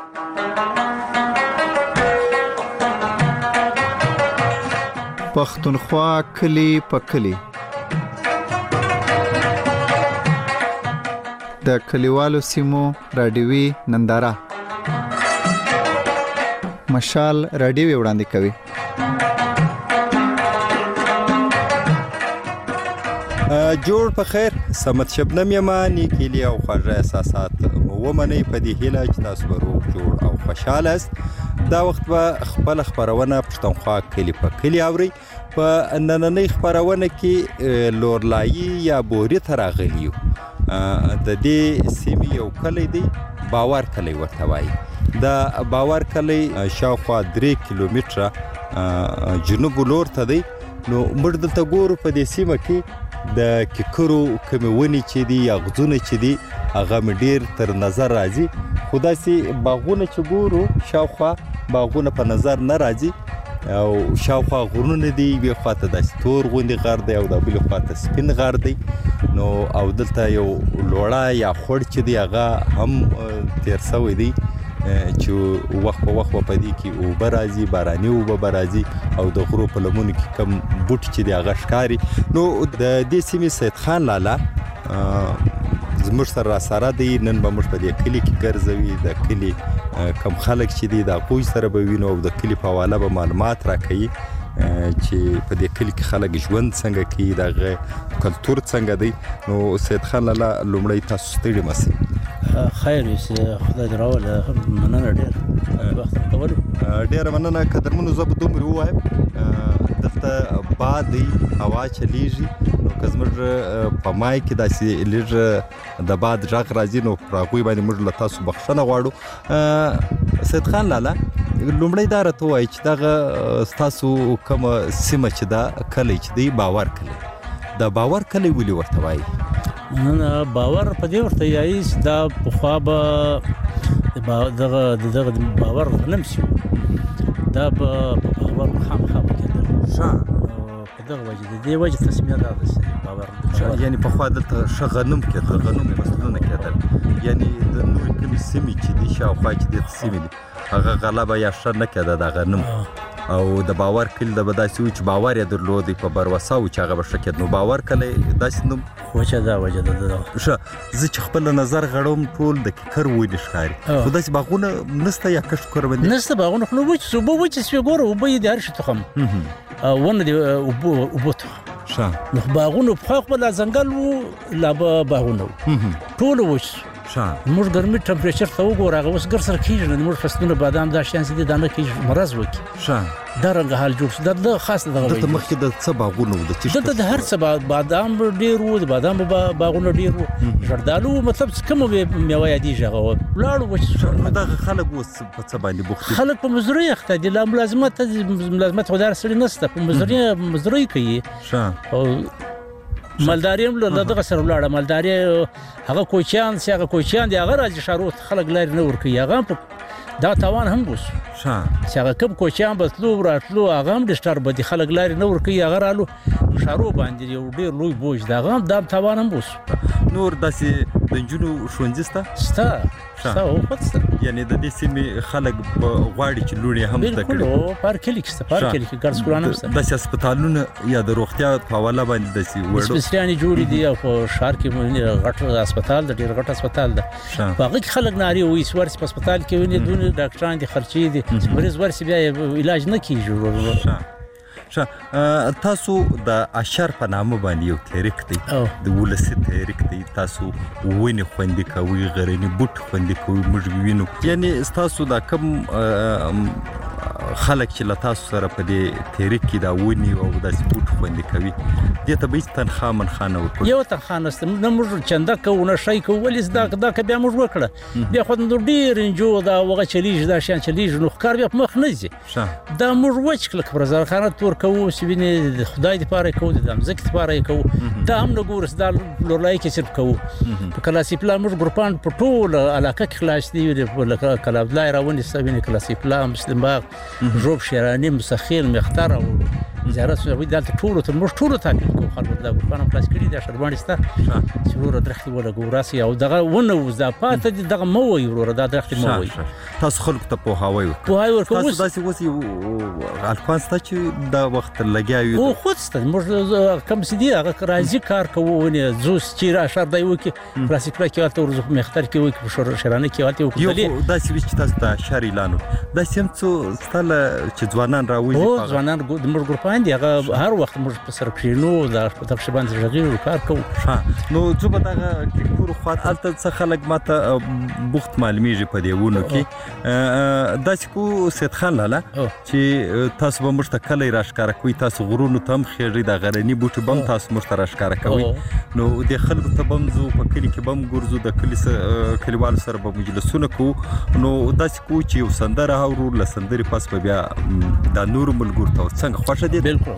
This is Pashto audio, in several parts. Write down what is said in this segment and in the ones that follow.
پښتونخوا کلی په کلی. د کلیوالو سیمو رادیوي ننداره مشال رادیوي وړاندې کوي. جوړ په خیر سمت شبنم یمانی کلی او خواږه احساسات ومني په دې هیله چې تاسو به روغ جوړ او خوشاله است. دا وخت به خپل خبرونه پښتونخوا کلی په کلی اوري. په نننۍ خبرونه کې لورلایي یا بوري ته راغلی یو. د دې سیمې یو کلی دی باور کلی ورته وایي. دا باور کلی شاوخوا 3 کیلومتره جنوب لور ته دی. نو موږ دلته ګورو په دې سیمه کې د ککرو کومې ونې چې دي یا غځونه چې دي هغه مې ډېر تر نظر راځي. خو داسې باغونه چې ګورو شاوخوا باغونه په نظر نه راځي او شاوخوا غرونه دي. یوې خواته داسې تور غوندې غر دی او د بلې خواته سپین غر دی. نو او دلته یو لوړه یا خوړ چې دی هغه هم تیر سوی دی چې وخت په وخت په دې کې اوبه راځي، باراني اوبه به راځي او د غرو په لمنو کې کم بوټ چې دی هغه ښکاري. نو د دې سیمې سید خان لالا زموږ سره راسره دی. نن به موږ په دې کلي کې ګرځوي. د کلي کم خلک چې دی د هغوی سره به وینو او د کلي په حواله به معلومات راکوي چې په دې کلي کې خلک ژوند څنګه کوي، دغه کلتور څنګه دی. نو سید خان لالا لومړی تاسو ستړي مه شئ. خیر اوسې، خدای دې راوله. مننه ډېر وخت راکولو. ډېره مننه. قدرمنو زه به دومره ووایم دلته باد دی، هوا چلیږي. نو که زموږ په مای کې داسې لږ د باد غږ راځي نو پر هغوی باندې موږ له تاسو بخښنه غواړو. سید خان لالا لومړی دا راته ووایي چې دغه ستاسو کومه سیمه چې ده کلی چې دی باور کلی، د باور کلی ولې ورته وایي؟ نه باور په دې ورته وایي چې دا پخوا به دغه باور غنم شي، دا به په باور خامخا کېدل. په دغه وجه د دې وجه تصمیه دا ده چې باور یعنې پخوا دلته ښه غنم کېدل، غنم فصلونه کېدل. یعنې د نورې کومې سیمې چې دي شاوخوا چې دې سیمې دي هغه غلبه یا ښه نه کېده د غنم. او د باور کلی د به داسې وي چې باور یې درلودی په بروسه و چې هغه به ښه کېد. نو باور کلی داسې نوم وجه دا وجه ده. ښه زه چې خپل نظر غړوم ټول د ککر ونې ښکاري. خو داسې باغونه نشته یا کښت کروندې نشته باغونه. خو نو اوبه وچې سوې ګوره، اوبه یې د هر شي تخم ونه دي اوبه تخم. نو باغونه پخوا خو لا ځنګل و لا باغونه و ټول وچ. موږ ګرمي ټمپریچر ته وګوره هغه اوس ګر سره کېږي. نو موږ فصلونه بادام دا شیان چې دي دا نه کېږي مرض وکړي. دا رنګه حال جوړ شو. دا خاص دغه دلته مخکې د څه باغونه وو؟ دلته د هر څه بادام ډېر وو، د بادام باغونه ډېر وو، زردالو مطلب کومه میوه یادېږي هغه ولاړو وچ. دغه خلک اوس په څه باندې بوخت دي؟ خلک په مزدورۍ اخته دي. لا ملازمت خو دا سړي نشته، په مزدورۍ کوي. مالداري هم له دغه سره ولاړه. مالداري هغه کوچیان چې هغه کوچیان دي هغه راځي ښارو ته خلک لارې نه ورکوي. هغه هم دا تاوان هم بوس چې هغه کوم کوچیان به تلو راتلو هغه هم ډسټرب به دي، خلک لارې نه ورکوي. هغه رالو ښارو باندې یو ډېر لوی بوج د هغه هم دا تاوان هم بوس. نور داسې د نجونو ښوونځي شته؟ شته یعنې د دې سیمې خلک غواړي چې لوڼې هم زده کړي. بالکل په هر کلي کې شته، په هر کلي کې ګرځ سکولان هم شته. داسې هسپتالونه یا د روغتیا په حواله باندې داسې سپیڅلیانې جوړې دي. او په ښار کې غټ هسپتال ده، ډېر غټ هسپتال ده. په هغه کې خلک نارې وایي چې ورسې په هسپتال کې ویني دونه ډاکټران دي، خرچې دي، مریض ورسې بیا علاج نه کېږي. تاسو د اشر په نامه باندې یو تحریک دی، د ولسي تحریک دی. تاسو ونې خوندي کوئ، غرني بوټ خوندي کوئ، موږ وینو. یعنې ستاسو دا کوم خلک چې له تاسو سره په دې تحریک کې دا ونې او داسې بوټ خوندي کوي دې ته به هېڅ تنخواه منخواه نه ورکوي؟ یوه تنخواه نشته. نه موږ چنده کوو نه شی کوو. ولې دا که بیا موږ وکړه بیا خو نو ډېر انجو دا هغه چلیږي، دا شیان چلیږي، نو ښکار بیا په مخ نه ځي. دا موږ وچ کلک په رضاخانه تور کوو چې وینې د خدای دپاره یې کوو، د ځمکې دپاره یې کوو. دا هم نه ګورو چې دا لورلایي کې صرف کوو. په کلاسي پلا موږ ګروپان په ټوله علاقه کې خلاص دي. لکه کلابدلای راونیسته وینې کلاسي پلا، مسلم باغ، ژوب، شیراني، مسخیل، مختر او زیارت دلته ټولو ته موږ ټولو تعقیب کوو. خلکو د ګروپانو خلاص کړي د شربانې ستا چې وروره درختې ولګو راسي او دغه ونه اوس دا پاته دي دغه مه وایي وروره دا درختې مه وایي تاسو خلکو ته پوهاوی ورکوو تاسو داسې اوس یو الفان سته چې دا وخت لګیا یو او خود سته موږ کوم څه دي هغه راځي کار کوو ونې ځو چې اشار دی وکړي راسي کړه کې هلته ورځو په مختر کې وکړي په شرانه کې هلته وکړي یو داسې وي چې تاسو ته اشار اعلان داسې هم څو ستله چې ځوانان راوځي او ځوانان د موږ ګروپان دي هغه هر وخت موږ په سر کښېنو د تقریبا غږیږو کار کوو نو زه به دغه ټیکور خواته هلته څه خلک ماته بوخت معلومیږي په دې ونو کې داسې کو سید خان لاله چې تاسو به موږ ته کلی راښکاره کوئ تاسو غرونو ته هم خېږئ د غرني بوټي به هم تاسو موږ ته راښکاره کوئ نو د خلکو ته به هم ځو په کلي کې به هم ګرځو د کلیوالو سره به مجلسونه کوو نو داسې کو چې یو سندره اورو له سندرې پس به بیا دا نورو ملګرو ته څنګه خوښه دي بالکل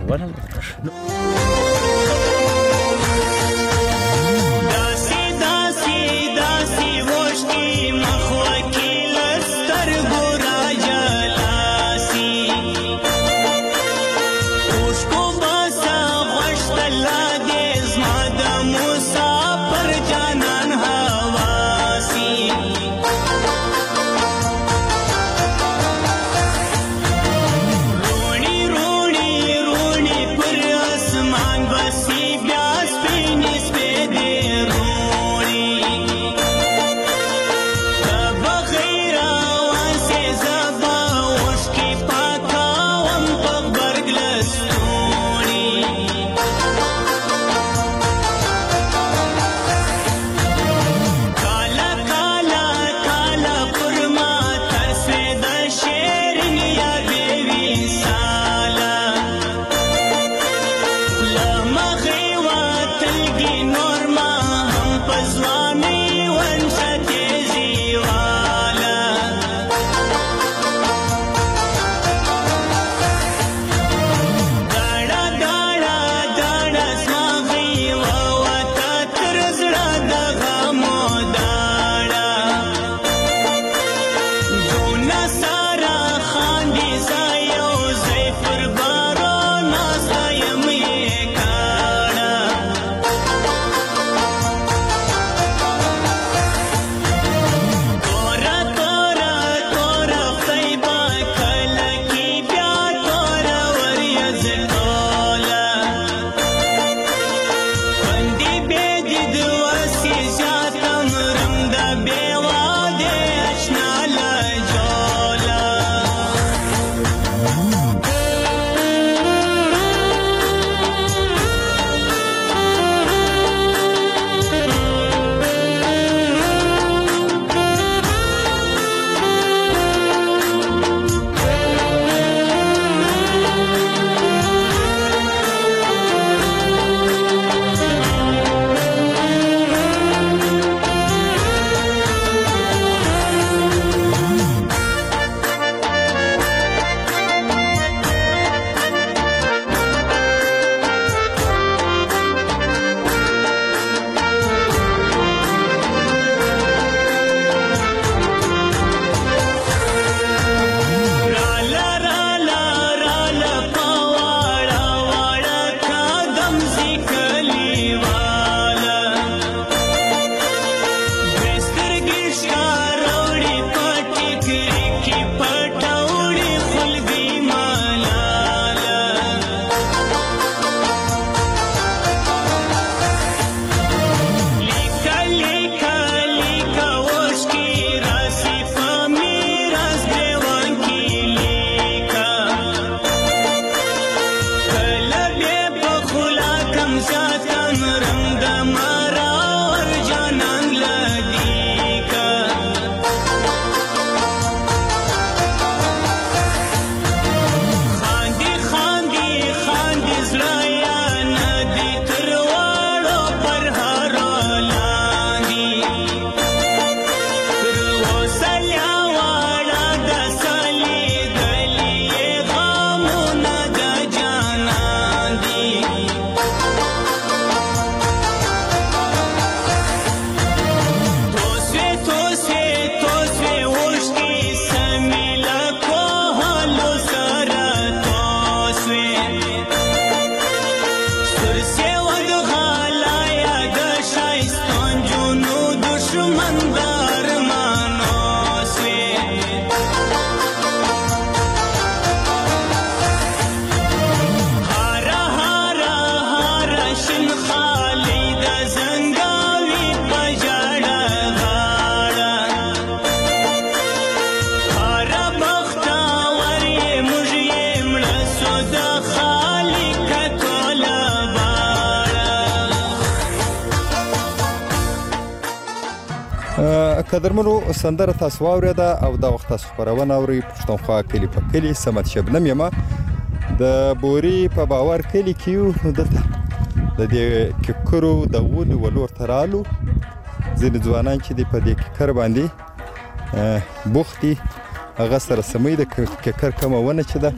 قدرمنو سندره تاسو واورېده او دا وخت تاسو خپرونه اورئ پښتونخوا کلي په کلي صمد شبنم یم د بوري په باور کلي کې یو نو دلته د دې ککرو د ونې ولور ته رالو ځینې ځوانان چې دي په دې ککر باندې بوخت دي هغه سره سموي د ککر کومه ونه چې ده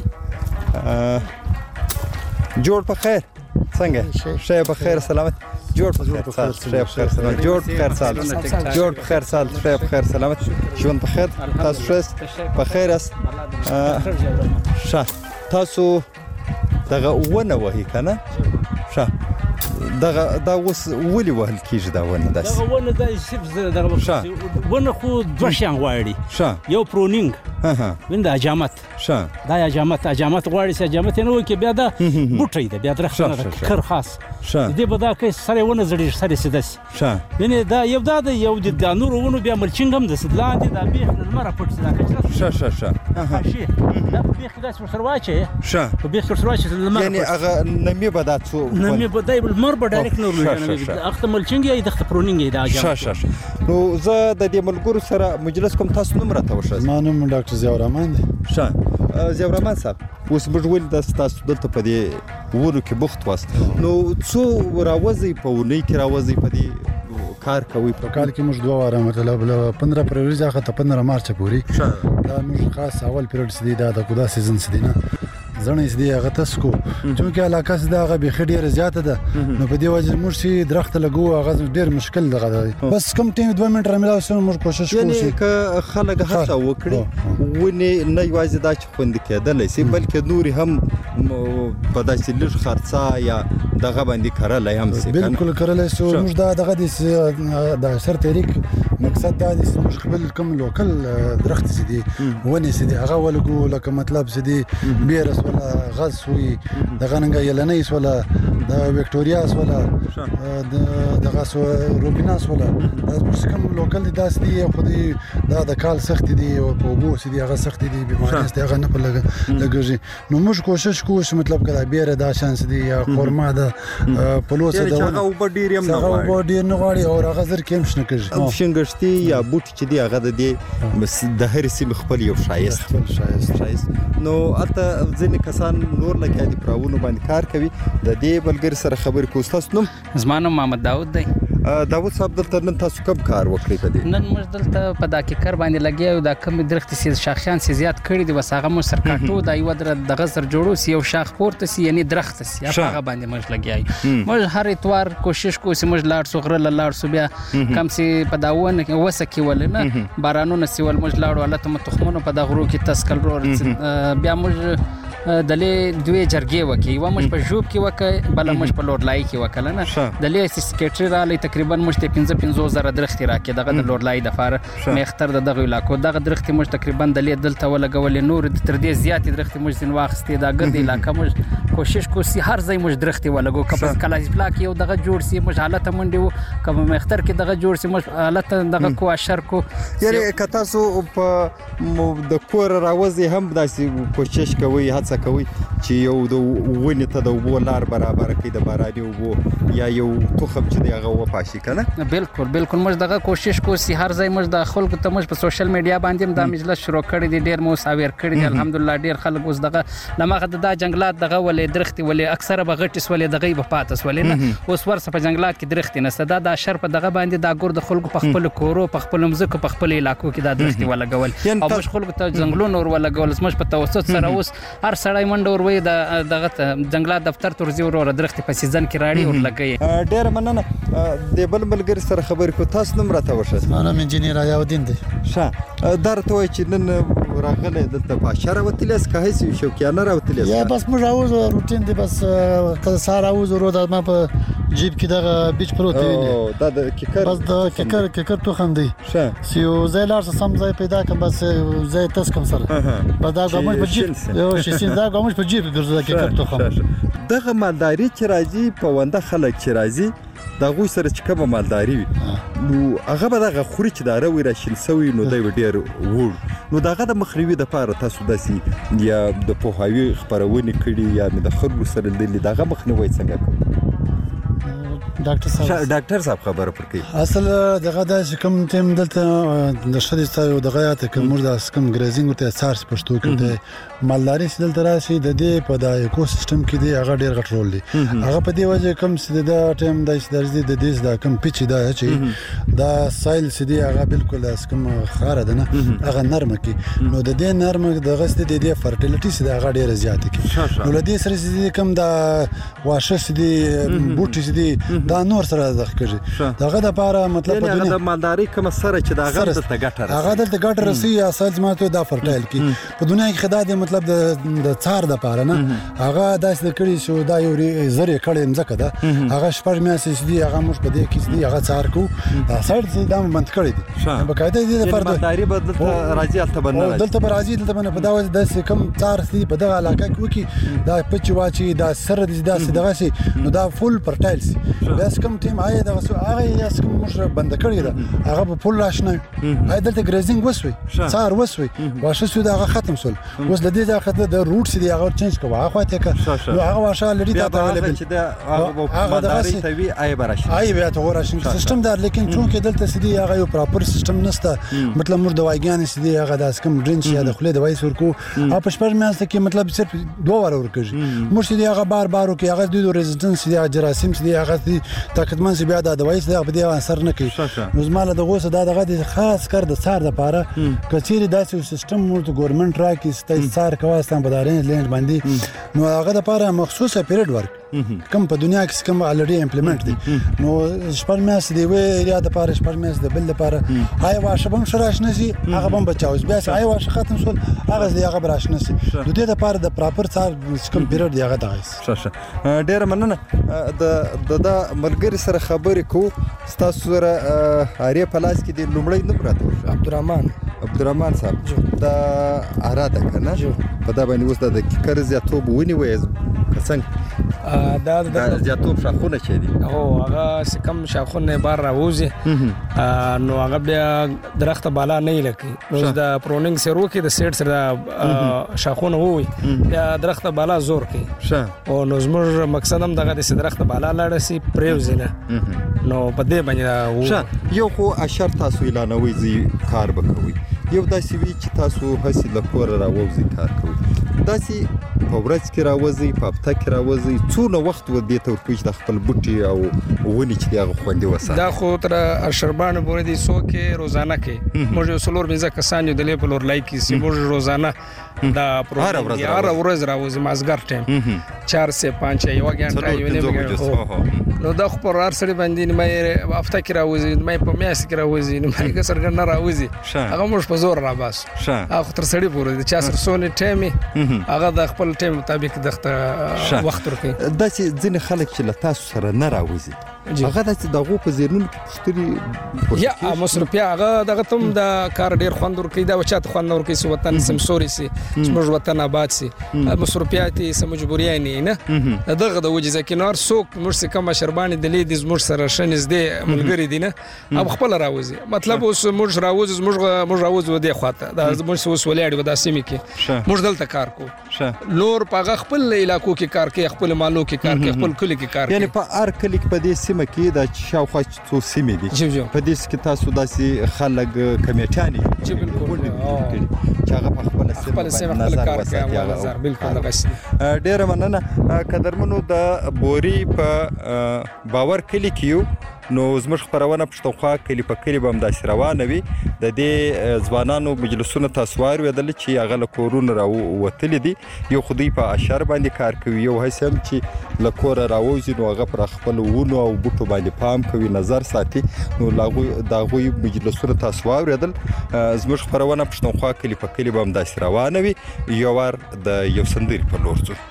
جوړ په خیر څنګه ښه په خیر سلامت جوړ په خیر سال ښه په خیر سلامت جوړ په خیر سال جوړ په خیر سال ښه په خیر سلامت ژوند په خیر تاسو ښه په خیر است ښه تاسو دغه ونه وهي کنه ښه دا اوس ولې وهل کېږي دا ونه داسې دغه ونه دغه ونه خو دوه شیان غواړي یو پرونینګ د حجامت دا حجامت غواړي چې حجامت نه وکړي بیا دا بوټی ده بیا درخت نه ده کر خاص دې به دا کوي سره ونه زړېږي سره سیده شي یعنې دا یو دا د یو د نورو ونو بیا ملچینګ هم داسې لاندې دا بیخ نه لمره پټ شي دا کچره دا په بیخ کې داسې ورسره واچوې په بیخ کې ورسره واچوې لمر یعنې هغه نمي به دا څو نمي به دی لمر به ډایرکټ نه ورلوېږي هغه ته ملچینګ یا دغه ته پرونینګ یې دا حجامت نو زه د دې ملګرو سره مجلس کوم تاسو نوم راته وښایاست زما نوم ډاکټر ضیاء الرحمن دی ښه ضیاء الرحمن صاحب اوس موږ ولې تاسو دلته په دې ونو کې بوخت واست نو څو راوځئ په اونۍ کې راوځئ په دې کار کوي په کال کې موږ 2 واره مطلب 15 فروری څخه ته 15 مارچ پورې دا موږ خاص اول پیریډ سدي دا د کودا سیزن سدي نه زړې سدي هغه تاسو کو چې علاقه سدا هغه به ډیره زیاته ده نو په دې وجه موږ سي درخت لګو هغه ډیر مشکل ده بس کم ټیم 2 منټ رملا سره موږ کوشش کوو چې که خلک هڅه وکړي ونې نه یوازې دا چې خوند کېدلی سي بلکې نوري هم په داسې لږ خرڅه یا دغه باندې کارلای هم سي بالکل کارلای سو موږ دا دغه د سر تحریک مقصد دا دی موږ خپل کوم لوکل درخت سدي ونې سدي هغه ولګو لکه مطلب سدي بیرس ولا غز وي دغه ننګ یلنیس ولا د وکټوریاس ولا دغه روبیناس ولا دا کوم لوکل داس دي خو دا د کال سخت دي او په وبو سدي هغه سخت دي بیماری است هغه نه په لګږي نو موږ کوشش کوو چې مطلب کله بیره دا شانس دي یا خورما ده پلوس ده هغه وب ډیر هم نه غواړي هغه ډیر نه غواړي او هغه زر کېم شنه کوي شنګشتي یا بوټ چې دی هغه د دې د هر سیمه خپل یو شایست نو اته ځینې کسان نور لکه دي پراونو باندې کار کوي د دې بلګر سره خبرې کوو تاسو نوم زما نوم محمد داود دی داود صاحب دلته نن تاسو کوم کار وکړی په دې نن موږ دلته په دا ککر باندې لګیا یو دا کم درخت سي شاخیان سي زیات کړی دي وساغه مو سر کاټو دا یو دغه سر جوړو سي یو شاخ پورته سي یعنی درخت سي هغه باندې موږ لګیا یو موږ هر اتوار کوشش کوو چې موږ لاړ سو غره لاړ سو بیا کم سي په داونه وسکي ولنه بارانونه سي ول موږ لاړ ولته متخمنو په دا غرو کې تسکل ور بیا موږ دلې دوی جرګې وکي و موږ په جوب کې وکي بل موږ په لوړ لای کې وکړه نه دلې سکیټری را لې تقریبا موږ ته 15,000 درخت راکې دغه د لوړ لای د فار مختر دغه علاقو دغه درخت موږ تقریبا دلې دلته ولګول نور تر دې زیات درخت موږ ځین واخستې دا ګرد علاقه موږ کوشش کوو چې هر ځای موږ درخت ولګو کله کلاس بلاک یو دغه جوړ سي موږ حالت منډي کوم مختر کې دغه جوړ سي موږ حالت دغه کو اشر کو یعنی کتاسو په د کور راوځي هم داسې کوشش کوي هڅه کوي چې یو د ونې ته د وبو لار برابر کړي د باراني وبو یا یو تخم چې دی هغه وپاشي کنه بالکل موږ دغه کوشش کوو چې هر ځای موږ د خلکو ته موږ په سوشل میډیا باندې هم دا مجلس شروع کړی دی ډیر مو ساویر کړی دی الحمدلله ډیر خلک اوس دغه لمغه د جنگلات دغه ولې درخت ولې اکثره بغټس ولې دغه په پاتس ولې نه اوس ورسره په جنگلات کې درخت نه صدا د شر په دغه باندې دا ګور د خلکو په خپل کورو په خپل مزکو په خپل علاقو کې دا درخت ولګول او موږ خلکو ته جنگلونو ور ولګول موږ په توسط سره اوس هر سړی منډه ور وې د دغه جنگلات دفتر ترځي ور درخت په سیزن کې راړي ور لګي ډیر مننه د بل ملګری سره خبرې کو تاسو نوم راته وښه انا انجینیر علاءالدین دی ښه درته وای چې نن راغله دلته په شهر وتلیس که هیڅ شوکیانه راوتلیس یا بس موږ راوځو روټین دی بس کله سار راوځو رو د ما په جیب کې دغه بیچ پروت دی دا د ککر بس د ککر تو خندي ښه سیو زای لار سم ځای پیدا کوم بس زای تاسو کوم سره په دا کوم په جیب یو شي دا کوم په جیب ګرځي د ککر تو خم دغه مالداري چې راځي په ونده خلک چې راځي دا غوي سره چې کومه مالداري وي نو هغه به دغه خوري چې دا روي راشل سوی نو دی ډیر وړ نو دغه د مخنیوي د پاره تاسو داسي یا د پوهاوی خبرونه کړي یا د خلکو سره د دغه مخنیوي څنګه کوي ډاکټر صاحب خبره پر کوي اصل دغه د کوم ټیم دلته د شدي ستایو دغه یاته کوم د کم ګریزینګ ورته سارس پښتو کې مالداري دلته راشي د دې په د ایکو سیستم کې دی هغه ډیر غټ رول دی هغه په دې وجه کوم چې د ټیم د درځي د دې د کوم پیچ دا چې دا سایل سدي هغه بالکل اس کوم خاره ده نه هغه نرمه کې نو د دې نرمه د غست د دې فرټیلیټي سدي هغه ډیر زیات کې نو لدې سره سدي کوم دا واشه سدي بوټي سدي دا نور سره ځخکږي دغه د لپاره مطلب په دنیا د مالداري کوم سره چې دا غږ د ګټر هغه د ګټر رسی اصل ماته دا فرټایل کی په دنیا کې خدای د مطلب د څار د لپاره نه هغه داسې کړي شو دا یو زری کړي مزکه ده هغه شپږ میاشتې دي هغه موږ په دې کې دي هغه څار کو دا سړی دا بند کړی دي بقاعده دي د فرد مالداري بدل راځي دلته راځي دلته په دا وجه د کوم څار سي په دغه علاقه کې وکي دا پچ واچي دا سر دي دا دغه سي نو دا فول فرټایل سي بس کوم ټیم آی دا هغه یې کوم مشر بند کړی دا هغه په فول راشنه آی دلته ګریزینګ وسوي څار وسوي واشه سو دا هغه ختم سول اوس د دې ځخه د روټ سي هغه چینج کوه هغه ته نو هغه واشه لري ته اویلیبل چې دا هغه مالداري توی آی براشي آی بیا ته وراشي سیستم دار لیکن چون کې دلته سدي هغه یو پراپر سیستم نشته مطلب موږ دوايګان سدي هغه داس کوم ډرینچ یا د خله دوايي ورکو او په شپږ میاشتې کې مطلب صرف 2 ور ورکړي موږ سدي هغه بار ورکړي هغه د ریزیدنس دي جراثیم سدي هغه طاقتمن سي بیا د دوايي سدي په دې اثر نه کوي نو زماله د غوسه دغه خاص کر د څار لپاره کچيري داسې سیستم موږ ګورنمنت راکې ستای څار کواسته په دارین لند باندې نو هغه لپاره مخصوصه پیریډ ورک کوم په دنیا کې کوم الریډي امپلیمنٹ دي نو شپږ میاشتې دی وی یا د پاره شپږ میاشتې د بل لپاره هاي واشه بم شراش نشي هغه بم بچاوس بیا هاي واشه ختم شول هغه دی هغه براش نشي د دې لپاره د پراپر څار کوم پیریډ دی هغه دغه ډیر مننه د ملګری سره خبرې کو تاسو سره اړې په لاس کې د لومړی نوم راته عبدالرحمن صاحب دا اراده کنه په دا باندې اوس د کیکر زیاتوب ونیوي څنګه دا زیاتوب شاخونه چي دي هغه کم شاخونه بار راوځي نو هغه بیا درخت بالا نه لکه نو د پرونینګ سره کې د سیټ سره شاخونه وي بیا درخت بالا زور کوي او نو زموږ مقصد هم دغه د درخت بالا لاړ سي پریوزنه نو په دې باندې یو خو اشر تاسو اعلانوي زی کار وکوي یو داسې وی چې تاسو هڅه لپاره راوځي کار کوي داسې په ورځ کې راوځي په هفته کې راوځي څونه وخت و دې ته ورکوي د خپل بوټي او ونی چې هغه خوندې وساتي دا خو تر اشربان پورې دي سو کې روزانه کې موږ یو څلور بنځه کسان یو د لیپل اور لای کې سی موږ روزانه دا پروګرام هر ورځ راوځي مازګر ټیم 4 سے 5 یو غنټه یو نه نو دا خو پر هر سړي باندې مې هفته کې راوځي مې په میاشت کې راوځي نو مې څنګه نه راوځي هغه موږ په زور را باس هغه تر سړي پورې د 4 سونه ټیمي هغه د خپل ټیم مطابق دغه وخت ورکوي داسې ځینې خلک چې له تاسو سره نه راوځي هغه دغه په زیرونو کې پښتري یا مصرفیا هغه دغه تم د کار ډیر خوند ورکوي دا وچات خوند ورکوي سو وطن سمسوري سي موږ وطن آباد سي مصرفیاتي سم مجبوري نه دغه د وجه ځکه نور سوق موږ کوم شرباني د لیدز موږ سره شنز دی ملګری دي نه اب خپل راوځي مطلب اوس موږ راوځي موږ راوځو دی خواته دا موږ اوس ولاړ و د سیمه کې موږ دلته کار کو نور په خپل علاقو کې کار کوي خپل مالو کې کار کوي خپل کلی کې کار کوي یعنی په هر کلی کې په دې سیمه کې د شاوخوا څو سیمې دي په دې کې تاسو داسې خلک کمیټانی چې بالکل چې هغه په خپل سیمه نظر وساتي بالکل دغه ډیر مننه قدرمنو د بوري په باور کلی کې نو زموږ خبرونه پښتونخوا کلی په کلی به هم داسې روانه وي د دې ځوانانو مجلسونه تاسو واورېدل چې هغه له کورونو راوتلي دي یو خو دوی په اشر باندې کار کوي یو هسې هم چې له کوره راوځي نو هغه پر خپل ونو او بوټو باندې پام کوي نظر ساتي نو د هغوی مجلسونه تاسو واورېدل زموږ خبرونه پښتونخوا کلی په کلی به هم داسې روانه وي یو وار د یو سندرې په لور ځو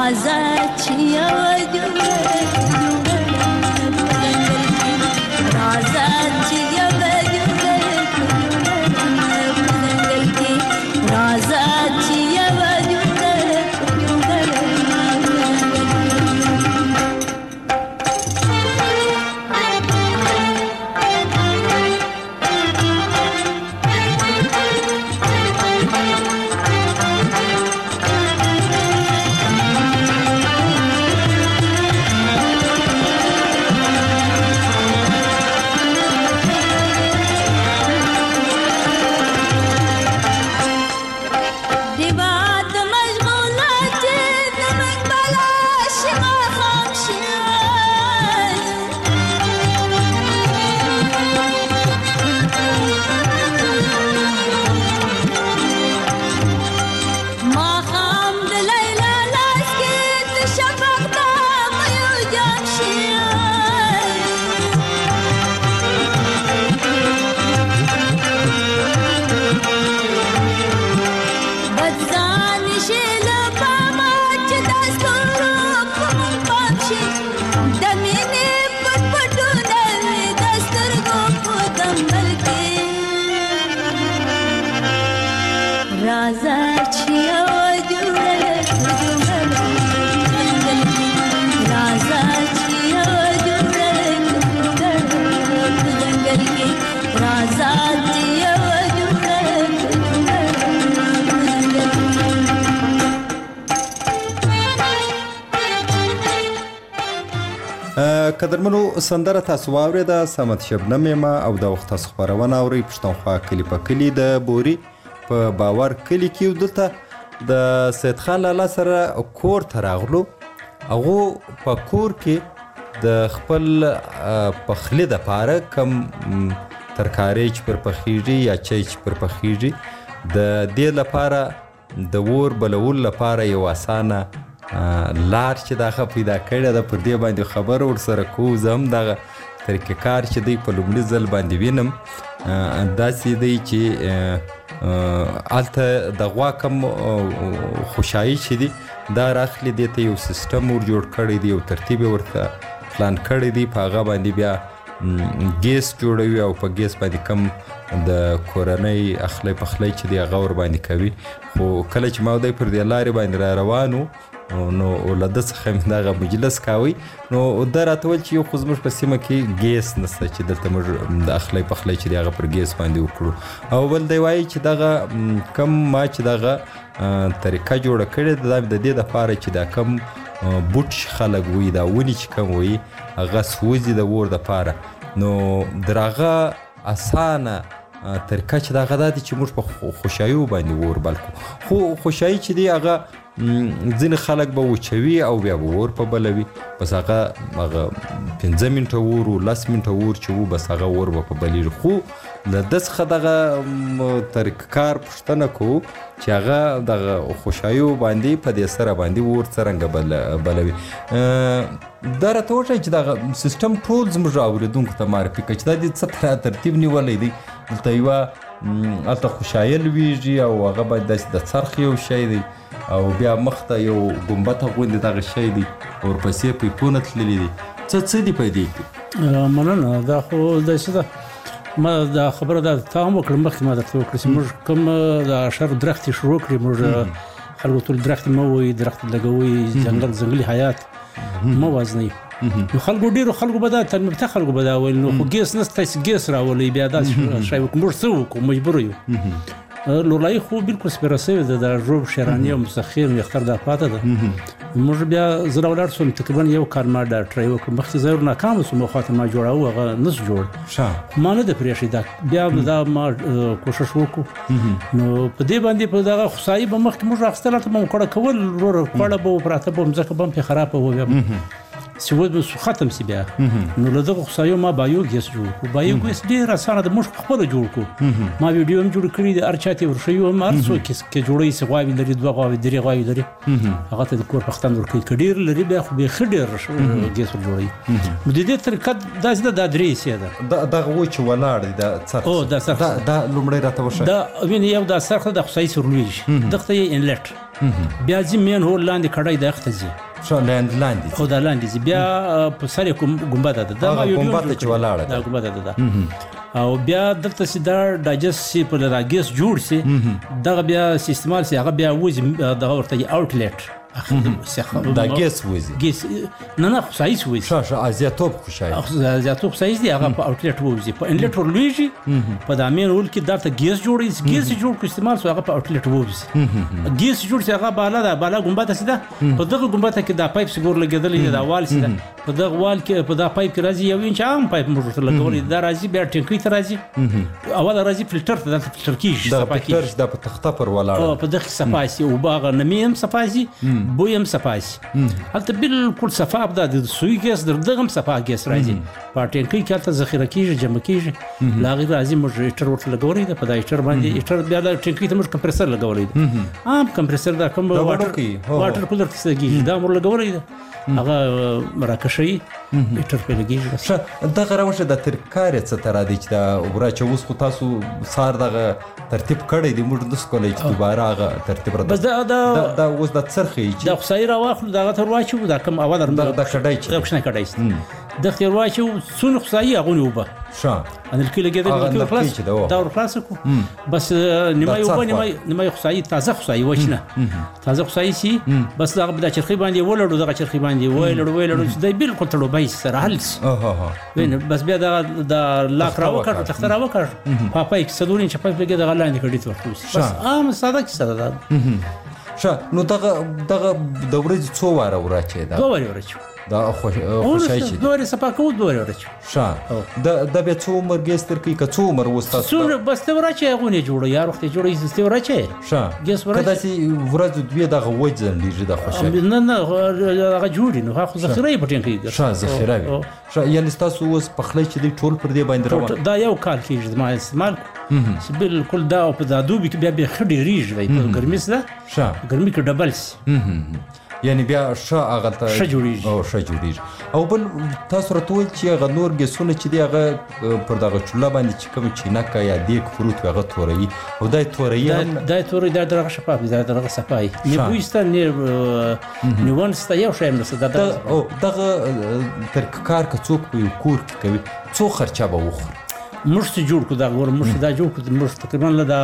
قدرمنو سندره تاسو واورېده صمد شبنم یم او د وخت تاسو خپرونه اورئ پښتونخوا کلي په کلي د بوري په باور کلي کې یو دلته د سید خان لالا سره کور ته راغلو. هغو په کور کې د خپل پخلي دپاره کم ترکارۍ چې پر پخیږي یا چای چې پر پخیږي د دې لپاره د اور بلولو لپاره یو اسانه لار چې دغه پیدا کړې ده. پر دې باندې خبر ورسره کوو. زه هم دغه طریقه کار چې دی په لومړي ځل باندې وینم. داسې دی چې هلته د غوا کم خوشایي چې دی دا راخلي دې ته یو سیستم ور جوړ کړی دی، یو ترتیب یې ورته پلان کړی دی. په هغه باندې بیا ګیس جوړوي او په ګیس باندې کم د کورنۍ اخلی پخلی چې دی هغه ور باندې کوي. خو کله چې ما دی پر دې لارې باندې را روان و نو له ده څخه مې دغه مجلس کاوی. نو ده راته ویل چې یو خو زموږ په سیمه کې ګیس نشته چې دلته موږ د اخلی پخلی چې دی هغه پر ګیس باندې وکړو. او بل دی وایي چې دغه کم ما چې دغه طریقه جوړه کړې ده د دې دپاره چې دا کم بوټ خلک وي، دا ونې چې کم وي هغه سوځي د اور دپاره. نو در هغه اسانه طریقه چې دغه دا دی چې موږ په خوشایو باندې اور بل کړو. خو خوشایي چې دی هغه ځینې خلک به وچوي او بیا به اور په بلوي. بس هغه 15 منټه اور و 10 منټه اور چې و بس هغه اور به په بلیږي. خو له ده څخه دغه طریقه کار پوښتنه کوو چې هغه دغه خوشایو باندې په دې سره باندې اور څرنګه بلوي. دا راته وښایي چې دغه سیستم ټول زموږ اورېدونکو ته معرفي کړه چې دا دې څه ترتیب نیولی دی. دلته یوه هلته خوشایه لویږي او هغه باید داسې د څرخ یو شی دی او بیا مخته یو ګمبته غوندې دغه شی دی، ورپسې پیپونه تللي دي. څه دي په دې کې؟ مننه. دا خو داسې ده، ما دا خبره دا تا هم وکړه مخکې ما درته وکړه چې موږ کوم د اشر درختې شروع کړې. موږ خلکو ټول درختې مه وایي، درخت لګوئ، ځنګلي حیات مه وازنئ. نو خلکو ډېرو خلکو به دا تنبته خلکو به دا ویل نو خو ګیس نسته چې ګیس راولئ بیا داسې شی وکړو. موږ څه وکړو؟ مجبور یو. لولایي خو بلکل سپېره سوې ده، د ژوب شیراني او مسخر یختر دا پاته ده. موږ بیا زه راولاړ شوم تقریبا یو کال ما دا ټرای وکړم. مخکې زه ور ناکامه شوم، خواته ما جوړاوه هغه نس جوړ ما نه ده پرېښی. دا بیا دا ما کوشش وکړو. نو په دې باندې په دغه خوسایي به مخکې موږ اخیستل، هلته به مو کړه کول وروره خوړه به پراته به مځکه به هم پرې خرابه وه. بیا چې اوس ختم سي بیا نو له دغه خوسایو ما بایو ګیس جوړ کړو. بایو ګیس ډېر اسانه ده، موږ خپله جوړ کړو. ما ویډیو هم جوړ کړي دي، هر چا ته یې ورښیو هم. هر څوک چې جوړوي چې غواوې لري، 2 غواوې 3 غواوې لري، هغه ته د کور پختن ورکوي. که ډېر لري بیا خو بیخي ډېر ګیس ور جوړوي. نو د دې طریقه داسې ده، دا 3 حصې ده. دغه و چې ولاړ دی دا څرخ. دا څرخ دا لومړی راته وښایه. دا وینې یو دا څرخ ده، د خوسایي سر لویږي، دغه ته یې انلټ بیا ځي مین هول لاندې کړای د اخته ځي لاندې او دا لاندې ځي بیا په سر یې ګنبده ده دا ګنبده چې ولاړه ده ګنبده ده او بیا دلته چې دا ډایجست شي په راګیس جوړ شي دغه بیا استعمال شي هغه بیا وځي دغه ورته آوټلیټ دا ګیس وځي ګیس نه خصایص وځي شه ازیاتوب خوشای ازیاتوب خصایص دی هغه په آوټلیټ وځي په انلیټ ورلويږي په دامین ول کې دلته ګیس جوړي ګیس جوړ کو استعمال سو هغه په آوټلیټ وځي ګیس جوړ چې هغه بالا ده بالا ګمبته سیده په دغه ګمبته کې دا پایپ سګور لګیدلې دا وال سیده په دغه وال کې په دا پایپ کې راځي یو انچ عام پایپ موږ ته لګولې دا راځي بیا ټینکي ته راځي اول راځي فلټر ته د فلټر کیږي دا فلټر د په تخته پر ولاړ په دغه صفاسي او باغ نمیم صفاسي بویم صفاسي هلته بالکل صفا د سوی ګیس دغه صفا ګیس راځي په ټینکي کې هلته ذخیره کیږي جمع کیږي لاغي راځي موږ هیټر ورته لګولې ده په دا هیټر باندې هیټر بیا د ټینکي ته موږ کمپرسر لګولې ده عام کمپرسر دا کوم واټر کولر ته لګیږي دا موږ لګولې ده هغه مراکشي هیټر په لګیږي دغه راوشه د ترکارې څه تر دي چې دا وګړه چې اوس خو تاسو سار دغه ترتیب کړی دی موږ د سکولې چې دوباره هغه ترتیب راځي بس دا اوس د څرخي چې د خصای راواخلو دغه تر واچو دا کوم اول د کډای چې د کښنه کډای د خیر واچو څون خصای هغه وبه شا ان الکل کېده خلاص دا ور خلاص کو بس نیمه وبه نیمه خصای تازه خصای وښنه تازه خصای سي بس دا د چرخي باندې ولړو دغه چرخي باندې ویلړو د بالکل تړو سره حل وین بس بیا د لاک را وکړ تخته را وکړ پاپای کې سدورین چې پاپ لګي دغه لاندې کړی ورته بس عام ساده کې ساده ده نو دغه د ورځې څو واره ورچې ده 2 واره ورچې دا خوشای چې دوه صفه کو دوه ورچې د بیا څو عمر ګیس تر کې څو عمر وستا څو بس ته ورچې غونې جوړو یار وخت جوړې سسته ورچې ګیس ورچې کدا چې ورځ دوی دغه وځل لیږي د خوشای نه هغه جوړي نو خو ذخیره پټین کې ذخیره یعنی تاسو اوس پخلی چې دی ټول پر دې باندې روان دا یو کال کېږي ما استعمال بالکل دا په دادو بیا خډي ریږي په ګرمي سره ګرمي کې ډبل سي یعنی بیا هغه ته جوړیږي او بل تاسو راټول چې هغه نور ګیسونه چې دی هغه پر دغه چوله باندې چې کوم چینکه یا دیګ فروت هغه توروي او دای توروي دای توري دغه شفاف دی دغه صفای نه بوستان نه نیوانستا یو شایم نسدا او دغه تر کار کڅوک په کور کې کوي څو خرچه به وخور مرشت جوړ کو دا ور مرشت دا جوړ کو مرشت تقریبا لدا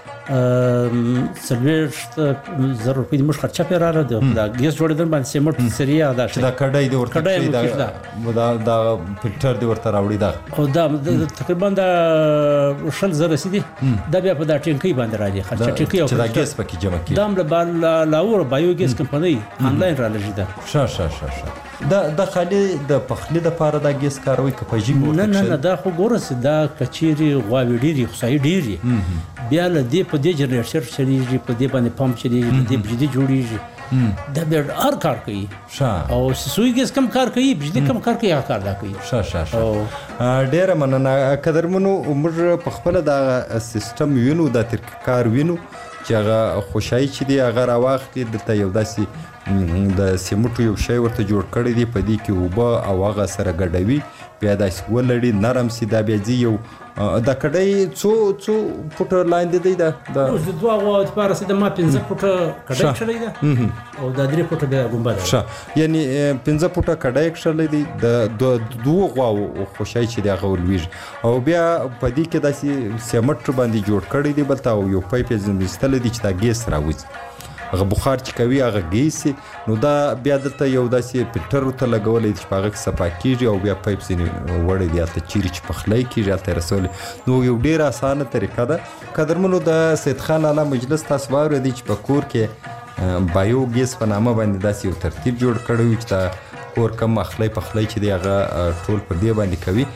سلويشت زر روپۍ مش خرچه پیراله دا ګیس جوړیدل باندې سیمټ سریه دا دا کډای دی ورته دا فلټر دی ورته راوړی دا او دا تقریبا دا شل زر سیدي دا بیا په دا ټینکي باندې راځي خرچه ټینکي او دا ګیس پکې جمع کی دا لاور بایو ګیس کمپنی آنلاین را لږی دا د خالي د پخلی د پاره د ګیس کاروي کپجی نه دا خو ګورس دا کچيري غواوی ډيري خصای ډيري بیا له دې په دې جنریټر چلیږي په دې باندې پمپ چلیږي په دې بجلی جوړیږي دا به هر کار کوي او سوی ګیس کم کار کوي بجلی کم کار کوي هغه کار دا کوي ډیره مننه قدرمنو موږ په خپل د سیستم وینو د ترکار وینو چې هغه خوشای چې دی هغه راواخلي دلته یو داسې د سیمټو یو شی ورته جوړ کړی دی په دې کې اوبه او هغه سره ګډوي بیا داسې ولړي نرم سي دا بیا ځي یو د کډۍ څو فوټه لاندې دی دا اوس د دوه غوا لپاره سي د ما 15 فوټه کډۍ چلای ده او د 3 فوټه بیا ګمبد یعنی 15 فوټه کډۍ چلای دی د دوه غوا خوشای چې دی هغه ولويږي او بیا په دې کې داسې سیمټ باندې جوړ کړی دی بلته یو پایپ زمستل دی چې دا ګیس راوځي هغه بخار چې کوي هغه ګیس نو دا بیا دلته یو داسې فلټر ورته لګولې چې په هغه کې صفا کېږي او بیا پایپ ځینې وړی دی هلته چیرې چې پخلی کېږي هلته رسولې نو یو ډېره اسانه طریقه ده قدرمنو د سید خان اعلی مجلس تاسو واورېدئ چې په کور کې بایو ګیس په نامه باندې داسې یو ترتیب جوړ کړی وي چې دا کور کم اخلی پخلی چې دی هغه ټول پر دې باندې کوي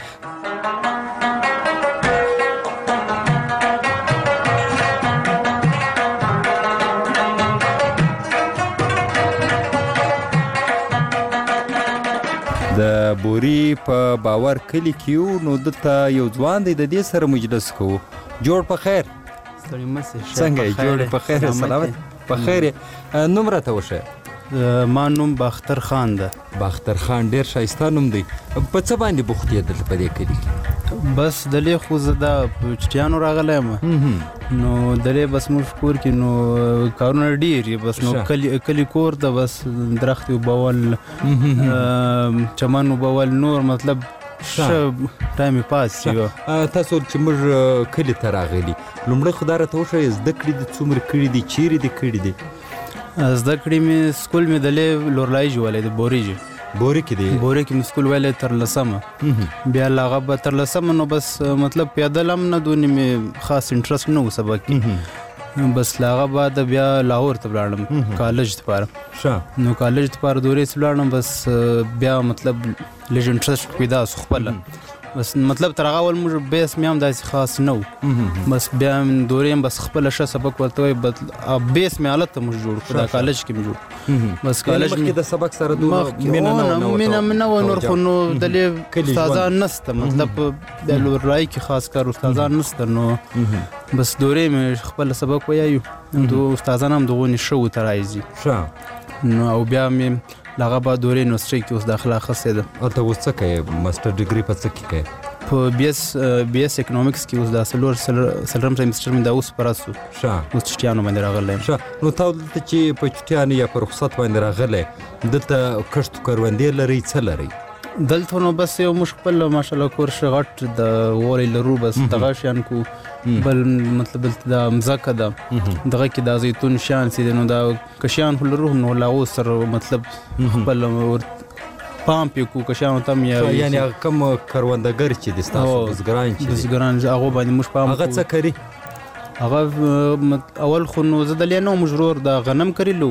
د بوري په باور کلی کې نو دلته یو ځوان دی د دې سره مجلس کوو جوړ په خیر څنګه جوړ په خیر سلامت په خیر نوم راته وښیه ما نوم باختر خان ده باختر خان ډیر ښایسته نوم دی په څه باندې بوخت یې دلته په دې کلي کې بس دلې خو زه دا چټیانو راغلی یم نو دلې بس موږ کور کې نو کارونه ډېر یې بس نو کلی کور ته بس درخت وبول چمن وبول نور مطلب ټایم پاس یو تاسو چې موږ کلی ته راغلي لومړی خو دا راته وښایئ زده کړې دې څومره کړي دي چیرې دې کړي دي زده کړې مې سکول مې دلې لورلایج ویلی د بورې کې دی بورې کې مې سکول ویلی تر لسمه بیا له هغه به تر لسمه نو بس مطلب پیدل هم نه دونې مې خاص انټرسټ نه و سبق کې بس له هغه بعد بیا لاهور ته ولاړم کالج دپاره نو کالج دپاره دورې ته ولاړم بس بیا مطلب لږ انټرسټ پیدا سو خپله بس مطلب تر هغه ول موږ بیس مې هم داسې خاص نه و بس بیا دورې هم بس خپله ښه سبق ورته وایي بیس مې حالت ته موږ جوړ کړو دا کالج کې مې جوړ بس کالج مخکې د سبق سره دومره مینه نه وه نور خو نو دلې استادان نسته مطلب د لورلایي کې خاص کار استادان نسته نو بس دورې مې خپله سبق ویایو استادان هم دغونې ښه و ته راځي نو او بیا مې لاغه بعد دورې یونیورسټۍ کې اوس داخله اخیستې ده ته اوس څه کوې ماسټر ډګري په څه کې کوې په بی اس اکنومیکس کې اوس دا څلورم سیمسټر مې دا اوس پرات سو اوس چټیانو باندې راغلی یم نو تا دلته چې په چټیانو یا په رخصت باندې راغلی دلته کښت کروندې لرئ څه لرئ دلته نو بس یو موږ خپل ماشاءالله کور ښه غټ د وری لرو بس دغه شیان کو بل مطلب دا مځکه ده دغه کې دا زیتون شیان چې نو دا کشیان خو لرو نو لا اوس سره مطلب خپل پامپ یې کو کشیانو ته یعنی کم کروندګر چې دي ستاسو بزګران هغو باندې موږ پام هغه څه کوي هغه اول خو نو زه دلې نه وم ژغور دا غنم کریلو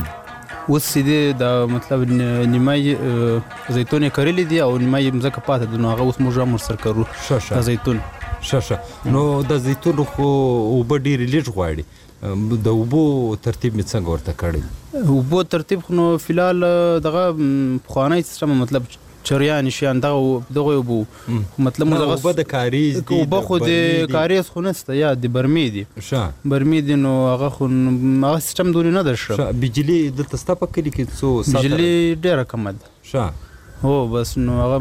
اوس سیدې دا مطلب نیمای زیتون یې کرلی دي او نیمای مځکه پاته ده نو هغه اوس موږ هم ورسره کرو دا زیتون نو د زیتون خو اوبه ډېرې لږ غواړي د اوبو ترتیب مې څنګه ورته کړی اوبو ترتیب خو نو فلحال دغه پخوانی سیستم مطلب چریان شیان دغه اوبو مطلب اوبه د کاریز دي اوبه خو د کاریز خو نسته یا د برمې دي برمې دي نو هغه خو هغه سیستم دونې نه ده ښه بجلي دلته ستا په کلي کې څو بجلي ډېره کمه ده هو بس نو هغه